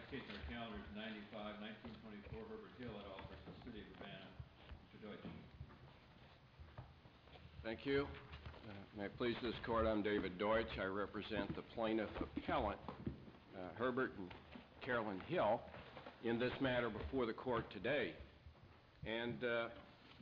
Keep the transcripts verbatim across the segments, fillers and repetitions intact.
Next case on our calendar is ninety-five nineteen twenty-four Herbert Hill et al. Versus City of Urbana. Mister Deutsch. Thank you. Uh, may it please this court, I'm David Deutsch. I represent the plaintiff appellant, uh, Herbert and Carolyn Hill, in this matter before the court today. And uh,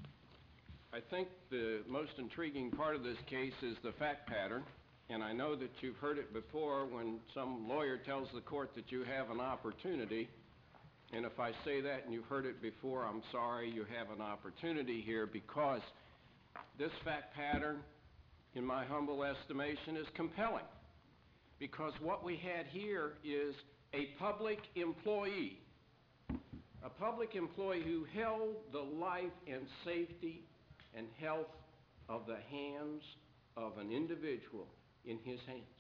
I think the most intriguing part of this case is the fact pattern. And I know that you've heard it before when some lawyer tells the court that you have an opportunity. And if I say that and you've heard it before, I'm sorry, you have an opportunity here, because this fact pattern, in my humble estimation, is compelling. Because what we had here is a public employee, a public employee who held the life and safety and health of the hands of an individual in his hands.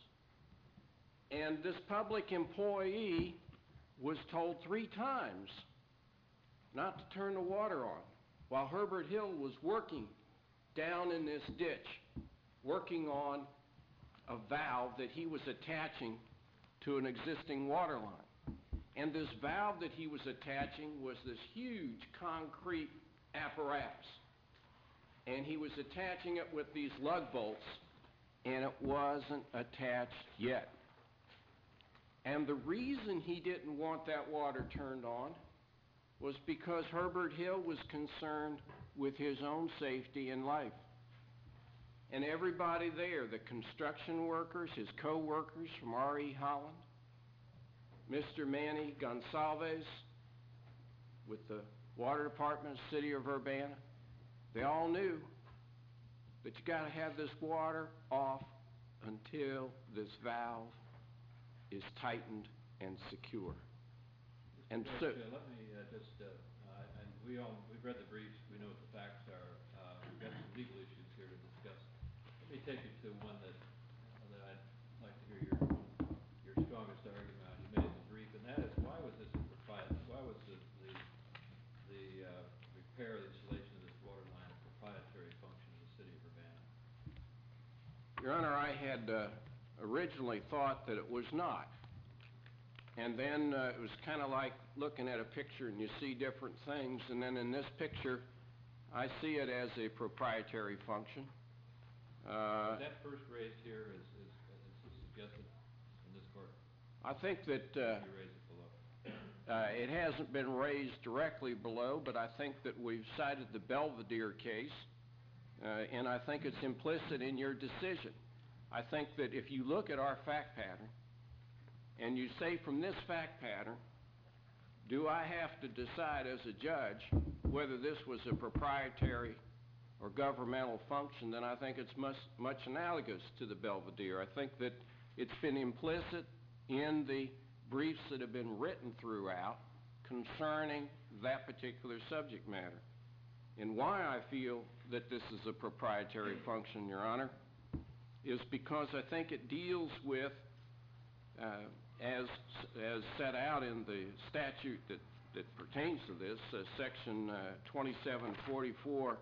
And this public employee was told three times not to turn the water on while Herbert Hill was working down in this ditch, working on a valve that he was attaching to an existing water line. And this valve that he was attaching was this huge concrete apparatus. And he was attaching it with these lug bolts, and it wasn't attached yet. And the reason he didn't want that water turned on was because Herbert Hill was concerned with his own safety and life. And everybody there, the construction workers, his co-workers from R E Holland, Mister Manny Gonsalves with the Water Department of the City of Urbana, they all knew that you got to have this water off until this valve is tightened and secure. Mister And Deutsch, so, uh, let me uh, just, uh, uh, and we all, we've read the briefs, we know what the facts are, uh, we've got some legal issues here to discuss. Let me take you to one that, uh, that I'd like to hear your, your strongest argument on. You made it in the brief, and that is, why was this a proprietary, why was the, the, the uh, repair, the installation of this water line a proprietary function of the City of Urbana? Your Honor, I had uh, originally thought that it was not. And then uh, it was kind of like looking at a picture and you see different things, and then in this picture, I see it as a proprietary function. Uh, was that first raised here as, as, as suggested in this court? I think that uh, you raised it below. Uh, it hasn't been raised directly below, but I think that we've cited the Belvedere case, uh, and I think it's implicit in your decision. I think that if you look at our fact pattern, and you say from this fact pattern, do I have to decide as a judge whether this was a proprietary or governmental function, then I think it's much, much analogous to the Belvedere. I think that it's been implicit in the briefs that have been written throughout concerning that particular subject matter. And why I feel that this is a proprietary function, Your Honor, is because I think it deals with, uh, as, as set out in the statute that, that pertains to this, uh, section uh, twenty-seven forty-four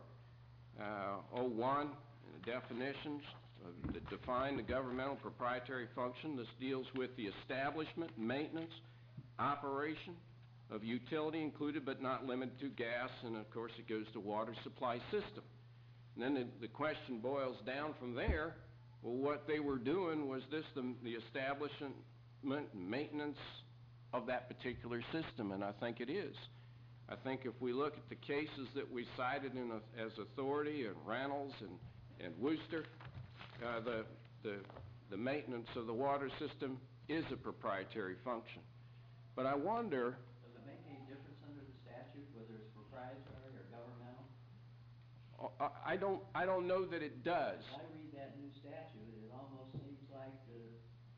oh one, uh, the definitions uh, that define the governmental proprietary function. This deals with the establishment, maintenance, operation of utility included but not limited to gas, and of course it goes to water supply system. And then the, the question boils down from there, well, what they were doing was this, the, the establishment, maintenance of that particular system, and I think it is. I think if we look at the cases that we cited in a, as authority, and Reynolds and, and Wooster, uh, the, the, the maintenance of the water system is a proprietary function. But I wonder... Does it make any difference under the statute whether it's proprietary or governmental? I, I, don't, I don't know that it does. As I read that new statute, it almost seems like the,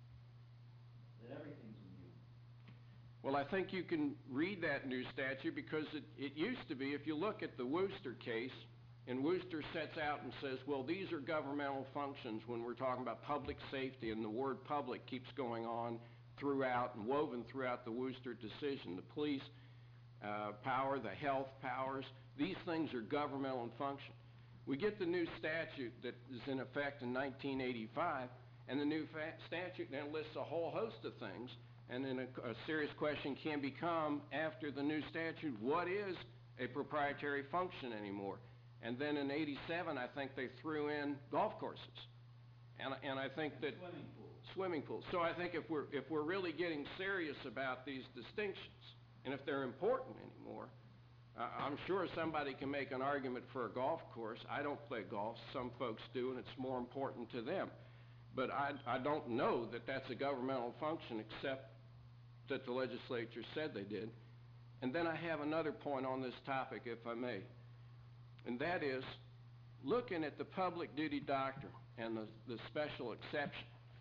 that everything's immune. Well, I think you can read that new statute because it, it used to be, if you look at the Wooster case, and Wooster sets out and says, well, these are governmental functions when we're talking about public safety, and the word public keeps going on throughout and woven throughout the Wooster decision. The police uh, power, the health powers, these things are governmental in function. We get the new statute that is in effect in nineteen eighty-five, And the new fa- statute then lists a whole host of things, and then a, a serious question can become, after the new statute, what is a proprietary function anymore? And then in eighty-seven, I think they threw in golf courses. And, and I think that... Swimming pools. Swimming pools. So I think if we're, if we're really getting serious about these distinctions, and if they're important anymore, uh, I'm sure somebody can make an argument for a golf course. I don't play golf. Some folks do, and it's more important to them. But I, I don't know that that's a governmental function, except that the legislature said they did. And then I have another point on this topic, if I may. And that is, looking at the public duty doctrine and the, the special exception,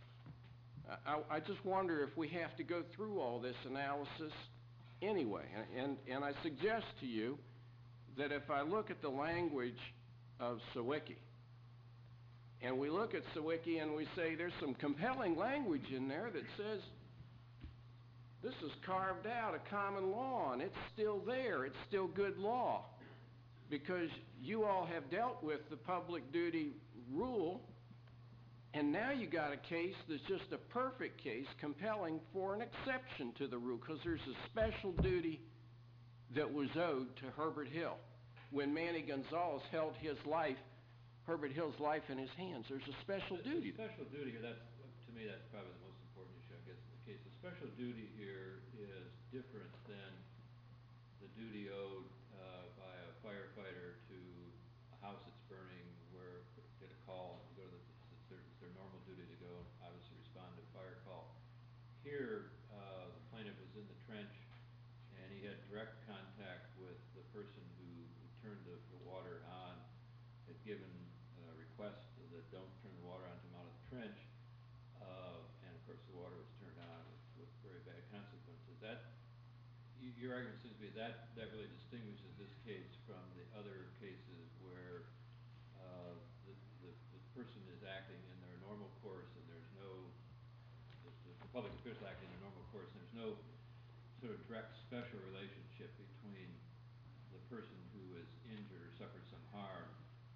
I, I just wonder if we have to go through all this analysis anyway. And, and I suggest to you that if I look at the language of Sawicki, and we look at Sawicki and we say there's some compelling language in there that says this is carved out of common law, and it's still there, it's still good law, because you all have dealt with the public duty rule, and now you got a case that's just a perfect case compelling for an exception to the rule, because there's a special duty that was owed to Herbert Hill. When Manny Gonzalez held his life, Herbert Hill's life in his hands, there's a special The- duty. The special duty here, that's, to me, that's probably the most important issue, I guess, in the case. The special duty here is different than the duty owed uh, by a firefighter to a house that's burning, where get a call, go to the, it's their, it's their normal duty to go and obviously respond to a fire call. Here, uh, the plaintiff was in the trench, and he had direct contact with the person who, who turned the, the water on, had given a request that don't turn the water on to him out of the trench, uh, and of course the water was turned on with, with very bad consequences. That, y- your argument seems to be that, that really distinguishes this case from the other cases where uh, the, the, the person is acting in their normal course, and there's no, the, the, the public official acting in their normal course, and there's no sort of direct special relationship between the person who is injured or suffered some harm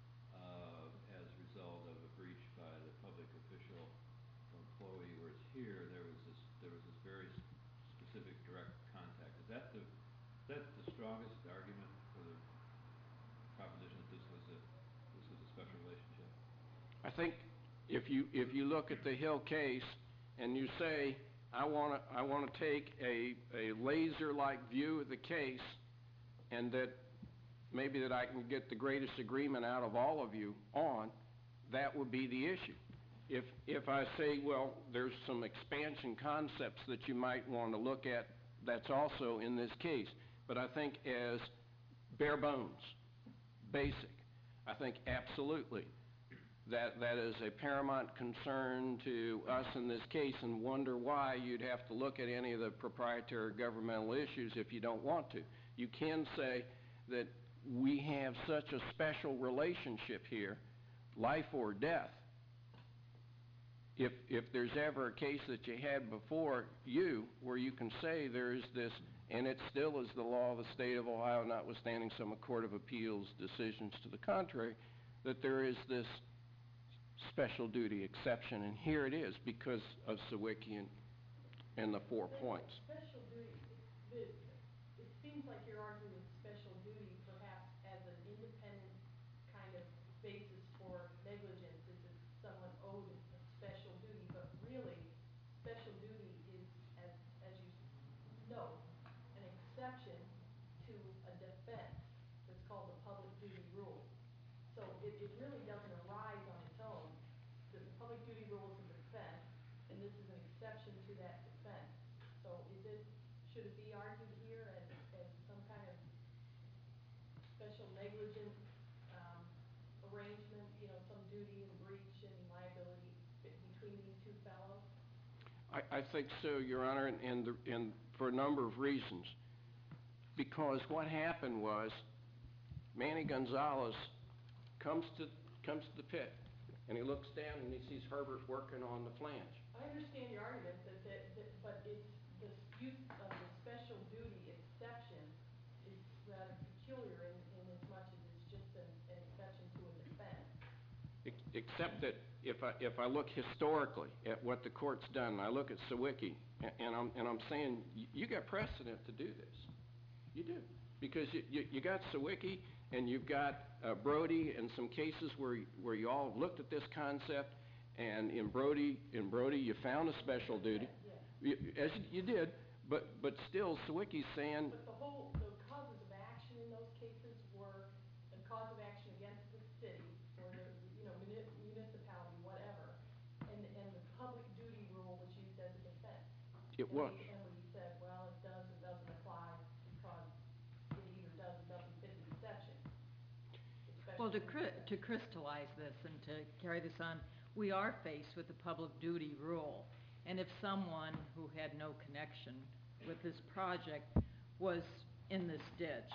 uh, as a result of a breach by the public official or employee, whereas here there was this there was this very s- specific direct contact. Is that the is that the strongest argument for the proposition that this was a this was a special relationship? I think if you if you look at the Hill case and you say, I want to I want to take a a laser-like view of the case, and that maybe that I can get the greatest agreement out of all of you on, that would be the issue. If if I say, well, there's some expansion concepts that you might want to look at, that's also in this case. But I think as bare bones, basic, I think absolutely that that is a paramount concern to us in this case, and wonder why you'd have to look at any of the proprietary governmental issues if you don't want to. You can say that we have such a special relationship here, life or death. If if there's ever a case that you had before you where you can say there is this, and it still is the law of the state of Ohio, notwithstanding some Court of Appeals decisions to the contrary, that there is this special duty exception, and here it is because of Sawicki and, and the four points. Special duty, the, it seems like you're arguing with special duty perhaps as an independent kind of basis for negligence, as if someone owed a special duty, but really, special duty is, as, as you know, an exception to a defense that's called the public duty rule. So it, it really doesn't arise on its own. The, the public duty rule is a defense, and this is an exception to that defense. So is it, should it be argued here as, as some kind of special negligent um, arrangement, you know, some duty and breach and liability be- between these two fellows? I, I think so, Your Honor, and, and, the, and for a number of reasons. Because what happened was Manny Gonzalez comes to comes to the pit, and he looks down and he sees Herbert working on the flange. I understand your argument, that, that, that, but it's, the use of the special duty exception is rather peculiar in, in as much as it's just an, an exception to a defense. Ex- except that if I, if I look historically at what the court's done, and I look at Sawicki, a- and I'm, and I'm saying, y- you got precedent to do this. You do. Because you, you, you got Sawicki, and you've got uh, Brody, and some cases where, y- where you all looked at this concept, and in Brody, in Brody, you found a special duty. You, as you, you did, but, but still, Sawicki's saying, But the whole, the causes of action in those cases were a cause of action against the city, or the, you know, muni- municipality, whatever, and, and the public duty rule was used as a defense. it And was. we- And we said, well, it does or doesn't apply because it either does or doesn't fit the exception. the special Well, to duty cri- to exception. crystallize this and to carry this on, we are faced with the public duty rule. And if someone who had no connection with this project was in this ditch,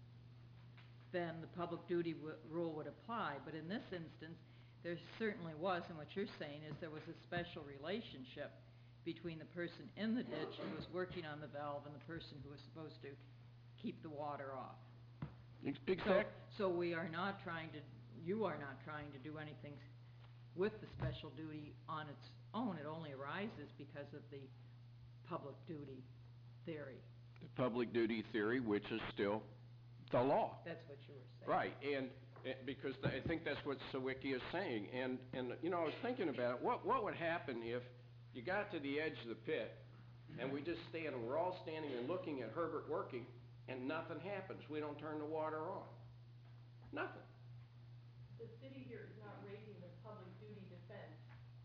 then the public duty w- rule would apply. But in this instance, there certainly was, and what you're saying is there was a special relationship between the person in the ditch who was working on the valve and the person who was supposed to keep the water off. Ex- So, Exact, so we are not trying to, you are not trying to do anything with the special duty on its own. It only arises because of the public duty theory. the public duty theory, which is still the law. That's what you were saying. Right, and, eh, because th- I think that's what Sawicki is saying, and, and, you know, I was thinking about it, what, what would happen if you got to the edge of the pit, and we just stand, and we're all standing and looking at Herbert working, and nothing happens, we don't turn the water on? Nothing. The city here is not raising the public duty defense,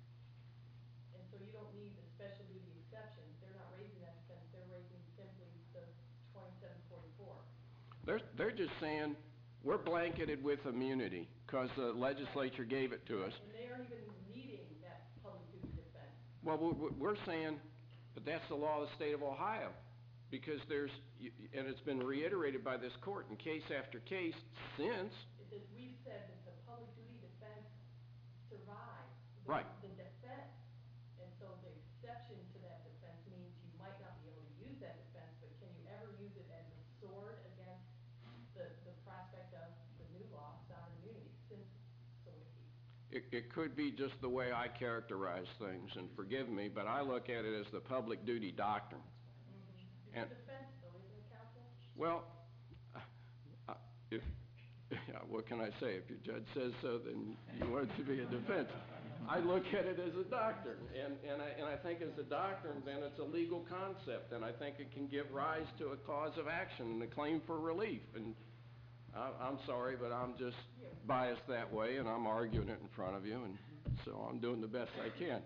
and so you don't need the special duty exception. They're not raising that defense, they're raising simply the twenty-seven forty-four. They're, they're just saying, we're blanketed with immunity, because the legislature gave it to us. And they aren't even needing that public duty defense. Well, we're, we're saying, but that's the law of the state of Ohio, because there's, y- y- and it's been reiterated by this court in case after case since, It- that we've said that the public duty defense survives. the- Right. The defense, and so the exception to that defense means you might not be able to use that defense, but can you ever use it as a sword against the, the prospect of the new law, sovereign immunity, since Sawicki? it, it could be just the way I characterize things, and forgive me, but I look at it as the public duty doctrine. It's And- a defense though, isn't it, counsel? Well, uh, if, yeah, what can I say? If your judge says so, then you want it to be a defense. I look at it as a doctrine, and, and I, and I think as a doctrine, then it's a legal concept, and I think it can give rise to a cause of action and a claim for relief, and I, I'm sorry, but I'm just biased that way, and I'm arguing it in front of you, and so I'm doing the best I can.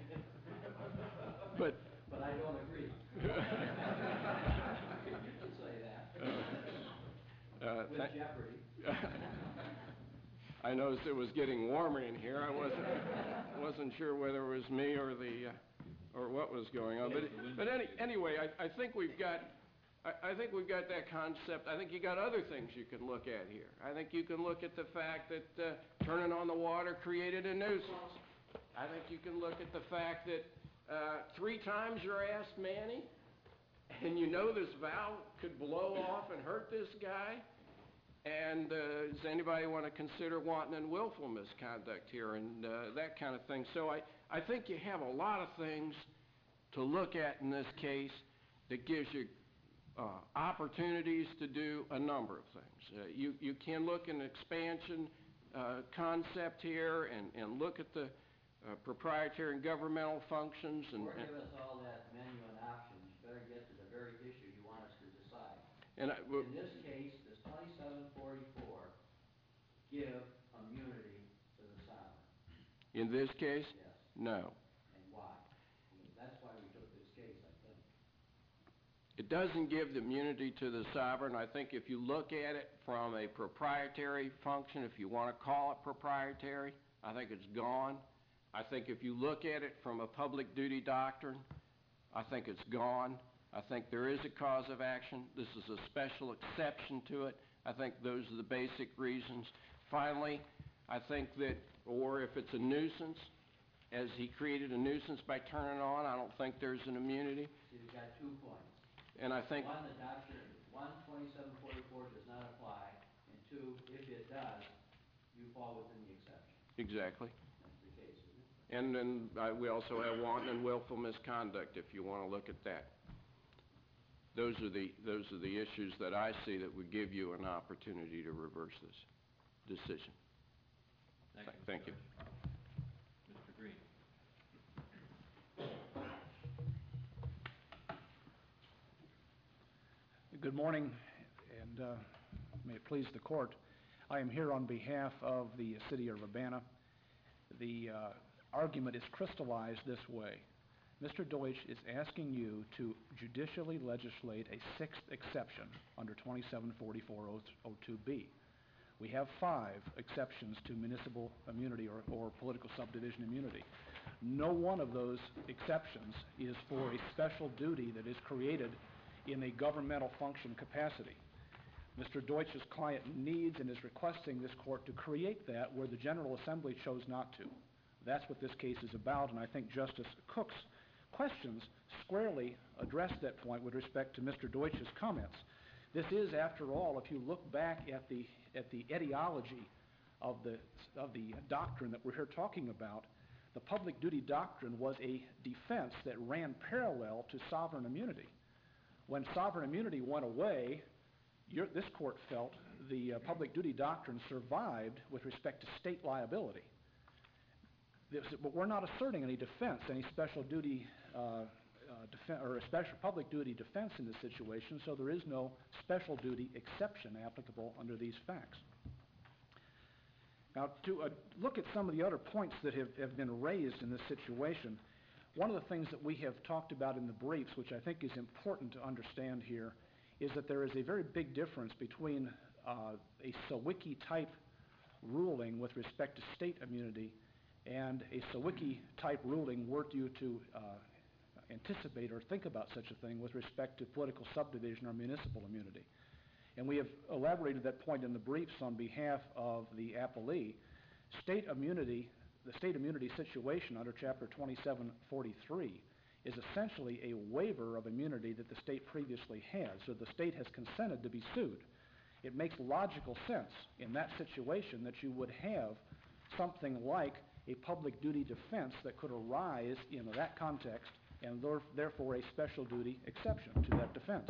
But, But I don't agree. You can say that. uh, With thank- Jeopardy. I noticed it was getting warmer in here. I wasn't, wasn't sure whether it was me or the, uh, or what was going on. But, but any, anyway, I, I think we've got, I, I think we've got that concept. I think you got other things you can look at here. I think you can look at the fact that, uh, turning on the water created a nuisance. I think you can look at the fact that, uh, three times you're asked, Manny, and you know this valve could blow off and hurt this guy. And uh, does anybody want to consider wanton and willful misconduct here and uh, that kind of thing? So I, I think you have a lot of things to look at in this case that gives you uh, opportunities to do a number of things. Uh, you, you can look at an expansion uh, concept here and, and look at the uh, proprietary and governmental functions. And, Before and, give us all that menu and options, you better get to the very issue you want us to decide. and I, w- In this case, does twenty-seven forty-four give immunity to the sovereign? in this case, Yes. no. And why? Because that's why we took this case, I think. It doesn't give the immunity to the sovereign. I think if you look at it from a proprietary function, if you want to call it proprietary, I think it's gone. I think if you look at it from a public duty doctrine, I think it's gone. I think there is a cause of action. This is a special exception to it. I think those are the basic reasons. Finally, I think that, or if it's a nuisance, as he created a nuisance by turning it on, I don't think there's an immunity. So you've got two points. And I think, One, the doctrine, one, twenty-seven forty-four does not apply, and two, if it does, you fall within the exception. exactly. That's the case, isn't And then uh, we also have wanton and willful misconduct, if you want to look at that. Those are the those are the issues that I see that would give you an opportunity to reverse this decision. Thank you. Thank Mister you. Deutsch. Mister Green. Good morning, and uh, may it please the court. I am here on behalf of the city of Urbana. The uh, argument is crystallized this way. Mister Deutsch is asking you to judicially legislate a sixth exception under twenty-seven forty-four oh two B. We have five exceptions to municipal immunity or, or political subdivision immunity. No one of those exceptions is for a special duty that is created in a governmental function capacity. Mister Deutsch's client needs and is requesting this court to create that where the General Assembly chose not to. That's what this case is about, and I think Justice Cook's questions squarely address that point with respect to Mister Deutsch's comments. This is, after all, if you look back at the at the etiology of the of the doctrine that we're here talking about, the public duty doctrine was a defense that ran parallel to sovereign immunity. When sovereign immunity went away, your, this court felt the uh, public duty doctrine survived with respect to state liability. This, but we're not asserting any defense, any special duty uh, uh, defen or a special public duty defense in this situation, so there is no special duty exception applicable under these facts. Now, to uh, look at some of the other points that have, have been raised in this situation, one of the things that we have talked about in the briefs, which I think is important to understand here, is that there is a very big difference between uh, a Sawicki-type ruling with respect to state immunity and a Sawicki-type ruling were you to uh, anticipate or think about such a thing with respect to political subdivision or municipal immunity. And we have elaborated that point in the briefs on behalf of the appellee. State immunity, the state immunity situation under Chapter twenty-seven forty-three is essentially a waiver of immunity that the state previously had. So the state has consented to be sued. It makes logical sense in that situation that you would have something like a public duty defense that could arise in that context and therefore a special duty exception to that defense.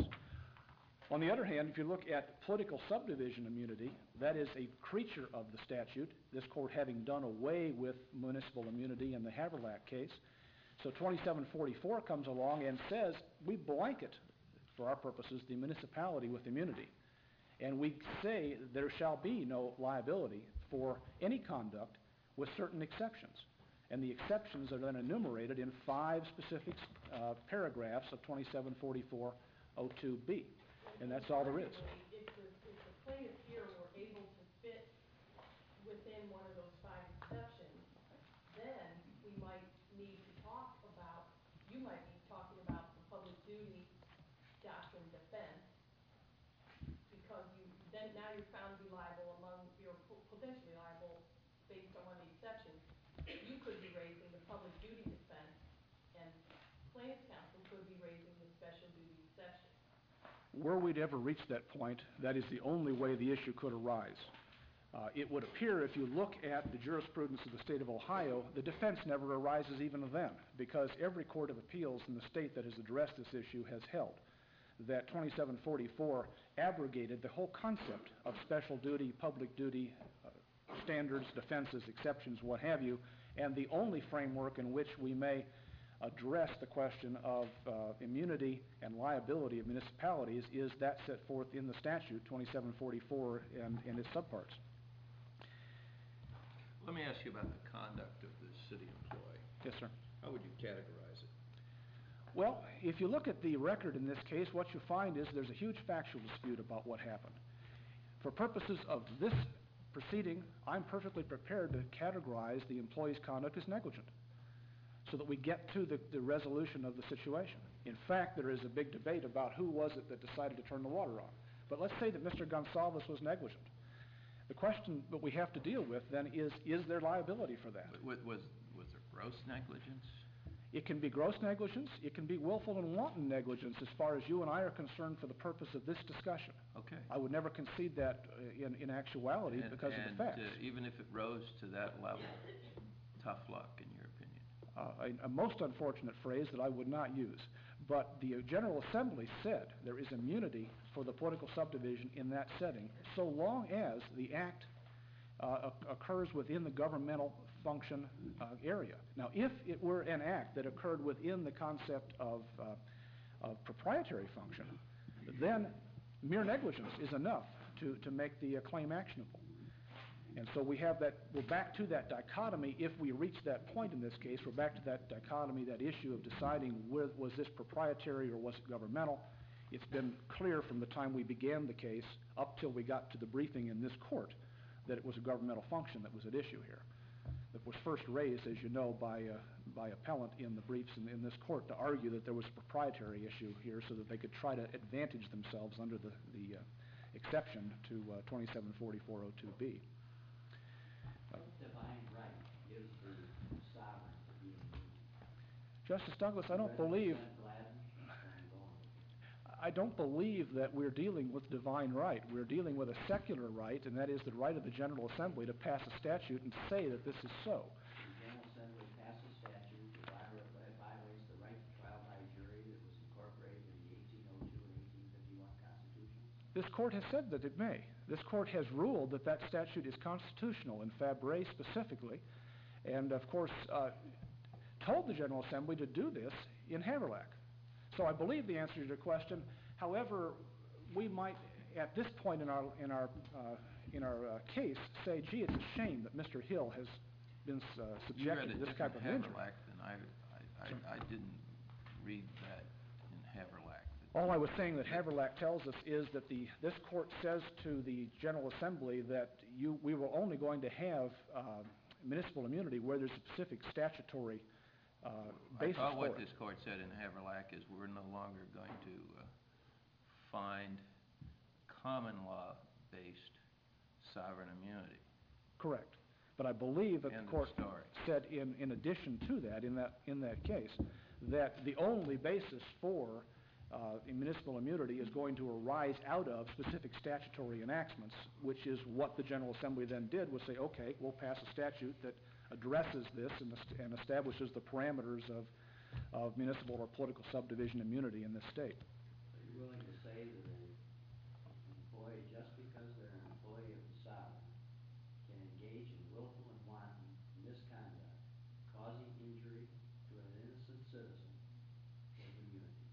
On the other hand, if you look at political subdivision immunity, that is a creature of the statute, this court having done away with municipal immunity in the Haverlack case. So twenty-seven forty-four comes along and says we blanket, for our purposes, the municipality with immunity. And we say there shall be no liability for any conduct with certain exceptions. And the exceptions are then enumerated in five specific uh, paragraphs of twenty-seven forty-four oh two B. And that's all there is. If the, if the plaintiff here were able to fit within one of those five exceptions, then we might need to talk about, you might be talking about the public duty doctrine defense, because you, then now you're found to be liable among, you're potentially liable based on one of the exceptions. You could be raising the public duty defense, and plaintiff's counsel could be raising the special duty exception. Were we to ever reach that point, that is the only way the issue could arise. Uh, it would appear, if you look at the jurisprudence of the state of Ohio, the defense never arises even then, because every court of appeals in the state that has addressed this issue has held that twenty-seven forty-four abrogated the whole concept of special duty, public duty, uh, standards, defenses, exceptions, what have you, and the only framework in which we may address the question of uh, immunity and liability of municipalities is that set forth in the statute, twenty-seven forty-four, and, and its subparts. Let me ask you about the conduct of the city employee. Yes, sir. How would you categorize it? Well, if you look at the record in this case, what you find is there's a huge factual dispute about what happened. For purposes of this proceeding, I'm perfectly prepared to categorize the employee's conduct as negligent, so that we get to the, the resolution of the situation. In fact, there is a big debate about who was it that decided to turn the water on. But let's say that Mister Gonsalves was negligent. The question that we have to deal with then is, is there liability for that? Was, was, was there gross negligence? It can be gross negligence, it can be willful and wanton negligence as far as you and I are concerned for the purpose of this discussion. Okay. I would never concede that uh, in, in actuality And- because of the facts. And uh, even if it rose to that level, tough luck in your opinion? a, a most unfortunate phrase that I would not use. But the General Assembly said there is immunity for the political subdivision in that setting, so long as the act uh, occurs within the governmental function uh, area. Now, if it were an act that occurred within the concept of, uh, of proprietary function, then mere negligence is enough to, to make the uh, claim actionable. And so we have that, we're back to that dichotomy. If we reach that point in this case, we're back to that dichotomy, that issue of deciding where, was this proprietary or was it governmental. It's been clear from the time we began the case up till we got to the briefing in this court that it was a governmental function that was at issue here. It was first raised, as you know, by, uh, by appellant in the briefs in, in this court to argue that there was a proprietary issue here so that they could try to advantage themselves under the, the uh, exception to uh, twenty-seven forty-four oh two B. What divine right gives the sovereign to be immune? Justice Douglas, I don't Representative believe, Gladden, that's where I'm going with it. I don't believe that we're dealing with divine right. We're dealing with a secular right, and that is the right of the General Assembly to pass a statute and say that this is so. The General Assembly passed a statute that viola- that violates the right to trial by jury that was incorporated in the eighteen oh two and eighteen fifty-one Constitution. This court has said that it may. This court has ruled that that statute is constitutional, in Fabre specifically, and of course uh, told the General Assembly to do this in Haverlack. So I believe the answer to your question. However, we might, at this point in our in our uh, in our uh, case, say, "Gee, it's a shame that Mister Hill has been uh, subjected to this type of injury." You read a different Haverlack than I, I, I, I didn't read that in Haverlack. All I was saying that Haverlack tells us is that the this court says to the General Assembly that you we were only going to have uh, municipal immunity where there's a specific statutory uh, basis I thought for what it. this court said in Haverlack is we're no longer going to uh, find common law-based sovereign immunity. Correct. But I believe that End the of court story. said in, in addition to that, in that in that case, that the only basis for uh, municipal immunity is going to arise out of specific statutory enactments, which is what the General Assembly then did, was say, okay, we'll pass a statute that addresses this and, est- and establishes the parameters of, of municipal or political subdivision immunity in this state. Are you willing to say that an employee, just because they're an employee of the sovereign, can engage in willful and wanton misconduct, causing injury to an innocent citizen with immunity?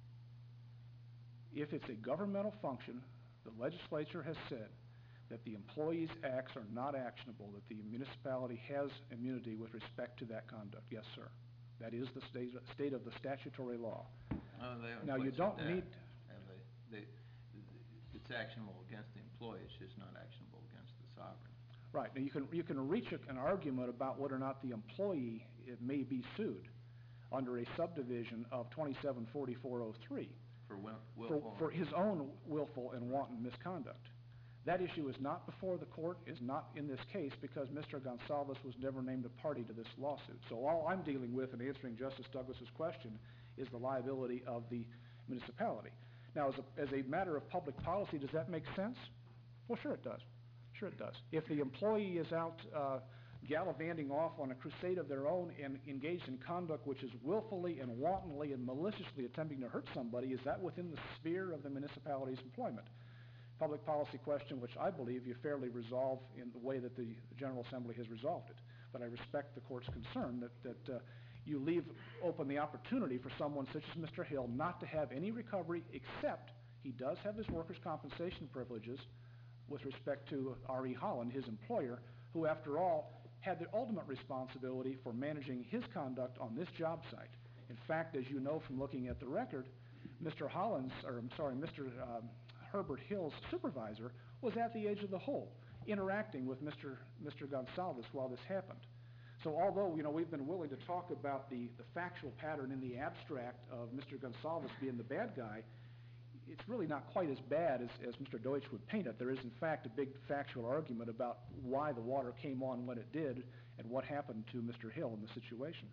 If it's a governmental function, the legislature has said that the employee's acts are not actionable, that the municipality has immunity with respect to that conduct. Yes, sir. That is the state, state of the statutory law. Oh, they haven't Now, you questioned don't that, need- have they? They, it's actionable against the employee, it's just not actionable against the sovereign. Right. Now, you can, you can reach a, an argument about whether or not the employee it may be sued under a subdivision of twenty-seven forty-four oh three For will, for, willful. for his own willful and wanton misconduct. That issue is not before the court, is not in this case, because Mister Gonsalves was never named a party to this lawsuit. So all I'm dealing with in answering Justice Douglas's question is the liability of the municipality. Now, as a, as a matter of public policy, does that make sense? Well, sure it does. Sure it does. If the employee is out uh, gallivanting off on a crusade of their own and engaged in conduct which is willfully and wantonly and maliciously attempting to hurt somebody, is that within the sphere of the municipality's employment? Public policy question which I believe you fairly resolve in the way that the General Assembly has resolved it. But I respect the court's concern that, that uh, you leave open the opportunity for someone such as Mister Hill not to have any recovery, except he does have his workers' compensation privileges with respect to R E Holland, his employer, who after all had the ultimate responsibility for managing his conduct on this job site. In fact, as you know from looking at the record, Mister Holland's, or I'm sorry, Mister Um, Herbert Hill's supervisor was at the edge of the hole, interacting with Mister Mister Gonsalves while this happened. So although, you know, we've been willing to talk about the, the factual pattern in the abstract of Mister Gonsalves being the bad guy, it's really not quite as bad as, as Mister Deutsch would paint it. There is, in fact, a big factual argument about why the water came on when it did and what happened to Mister Hill in the situation.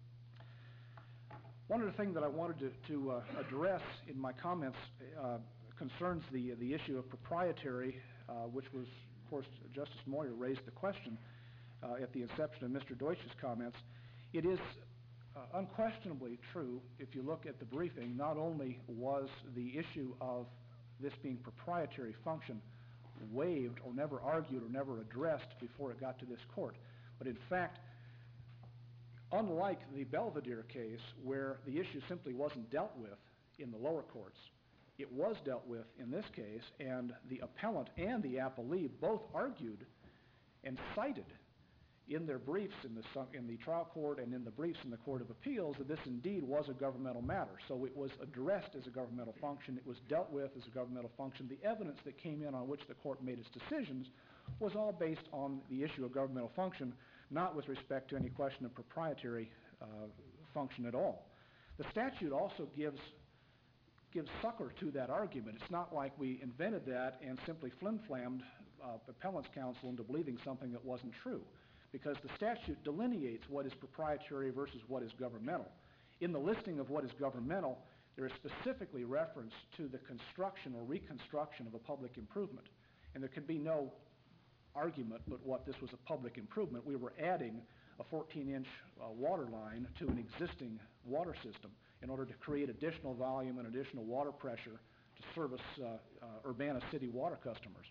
One of the things that I wanted to, to uh, address in my comments uh, concerns the the issue of proprietary, uh, which was, of course, Justice Moyer raised the question uh, at the inception of Mister Deutsch's comments. It is uh, unquestionably true if you look at the briefing. Not only was the issue of this being proprietary function waived or never argued or never addressed before it got to this court, but in fact, unlike the Belvedere case where the issue simply wasn't dealt with in the lower courts, it was dealt with in this case, and the appellant and the appellee both argued and cited in their briefs in the, in the trial court and in the briefs in the Court of Appeals that this indeed was a governmental matter. So it was addressed as a governmental function. It was dealt with as a governmental function. The evidence that came in on which the court made its decisions was all based on the issue of governmental function, not with respect to any question of proprietary uh, function at all. The statute also gives gives succor to that argument. It's not like we invented that and simply flim-flammed uh, appellant's counsel into believing something that wasn't true, because the statute delineates what is proprietary versus what is governmental. In the listing of what is governmental, there is specifically reference to the construction or reconstruction of a public improvement. And there can be no argument but what this was a public improvement. We were adding a fourteen inch uh, water line to an existing water system in order to create additional volume and additional water pressure to service uh, uh, Urbana City water customers.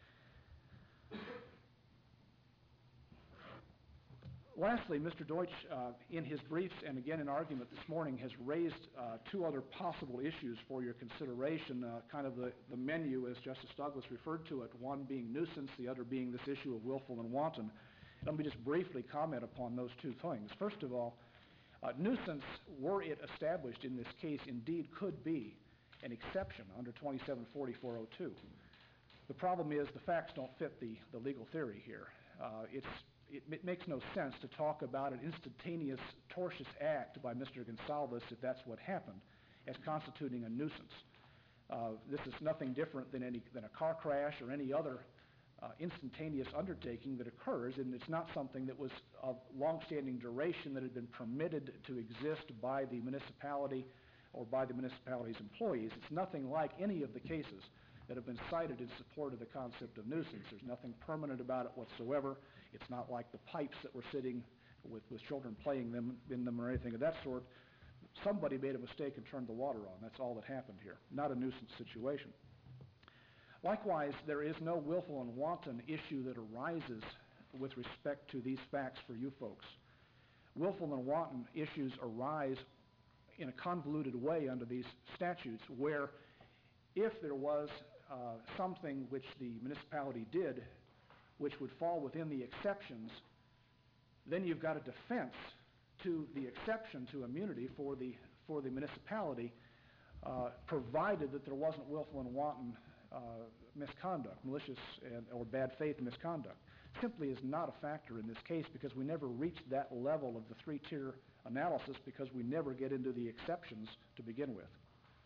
Lastly, Mister Deutsch, uh, in his briefs and again in argument this morning, has raised uh, two other possible issues for your consideration, uh, kind of the, the menu as Justice Douglas referred to it, one being nuisance, the other being this issue of willful and wanton. Let me just briefly comment upon those two things. First of all, uh, nuisance, were it established in this case, indeed could be an exception under twenty-seven forty-four oh two. The problem is the facts don't fit the, the legal theory here. Uh, it's It, it makes no sense to talk about an instantaneous tortious act by Mister Gonsalves, if that's what happened, as constituting a nuisance. Uh, this is nothing different than any than a car crash or any other uh, instantaneous undertaking that occurs, and it's not something that was of long-standing duration that had been permitted to exist by the municipality or by the municipality's employees. It's nothing like any of the cases that have been cited in support of the concept of nuisance. There's nothing permanent about it whatsoever. It's not like the pipes that were sitting with, with children playing them in them or anything of that sort. Somebody made a mistake and turned the water on. That's all that happened here. Not a nuisance situation. Likewise, there is no willful and wanton issue that arises with respect to these facts for you folks. Willful and wanton issues arise in a convoluted way under these statutes where if there was uh, something which the municipality did which would fall within the exceptions, then you've got a defense to the exception to immunity for the, for the municipality, uh, provided that there wasn't willful and wanton uh, misconduct, malicious and, or bad faith misconduct. Simply is not a factor in this case because we never reached that level of the three-tier analysis because we never get into the exceptions to begin with.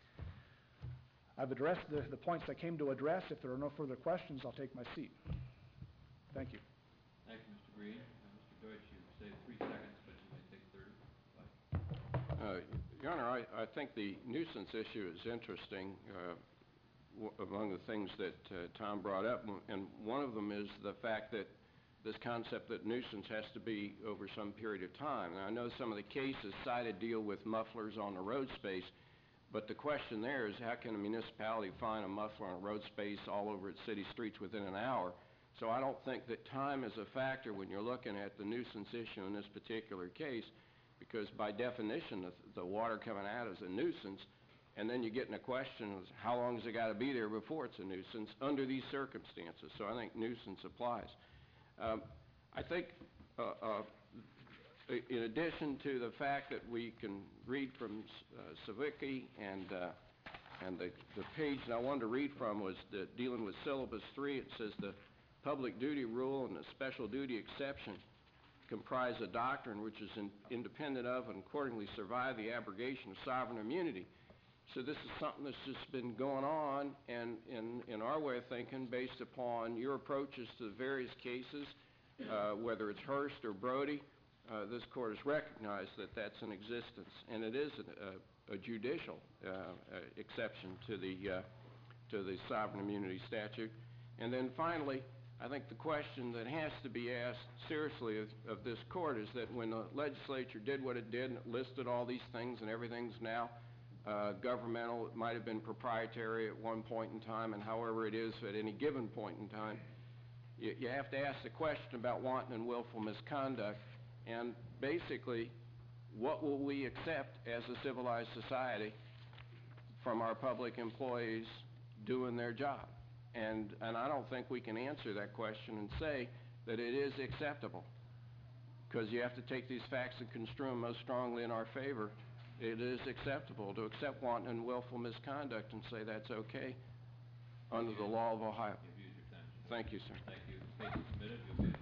I've addressed the, the points I came to address. If there are no further questions, I'll take my seat. Thank you. Thank you, Mister Green. Uh, Mister Deutsch, you saved three seconds, but you may take thirty. Bye. Uh, Your Honor, I, I think the nuisance issue is interesting uh, w among the things that uh, Tom brought up, and one of them is the fact that this concept that nuisance has to be over some period of time. Now, I know some of the cases cited deal with mufflers on the road space, but the question there is how can a municipality find a muffler on a road space all over its city streets within an hour? So I don't think that time is a factor when you're looking at the nuisance issue in this particular case, because by definition the, the water coming out is a nuisance, and then you get in a question of how long has it got to be there before it's a nuisance under these circumstances. So I think nuisance applies. Um, I think uh, uh, in addition to the fact that we can read from uh, Savicki and uh, and the, the page that I wanted to read from was the, dealing with syllabus three. It says the public duty rule and the special duty exception comprise a doctrine which is in, independent of and accordingly survive the abrogation of sovereign immunity. So this is something that's just been going on, and in, in our way of thinking, based upon your approaches to the various cases, uh, whether it's Hearst or Brody, uh, this court has recognized that that's in existence, and it is a, a, a judicial uh, uh, exception to the, uh, to the sovereign immunity statute. And then finally, I think the question that has to be asked seriously of, of this court is that when the legislature did what it did and it listed all these things and everything's now uh, governmental, it might have been proprietary at one point in time, and however it is at any given point in time, you, you have to ask the question about wanton and willful misconduct, and basically, what will we accept as a civilized society from our public employees doing their job? And, and I don't think we can answer that question and say that it is acceptable, because you have to take these facts and construe them most strongly in our favor. It is acceptable to accept wanton and willful misconduct and say that's okay under the law of Ohio. You've used your time. Thank you, sir. Thank you. Case is submitted. You'll be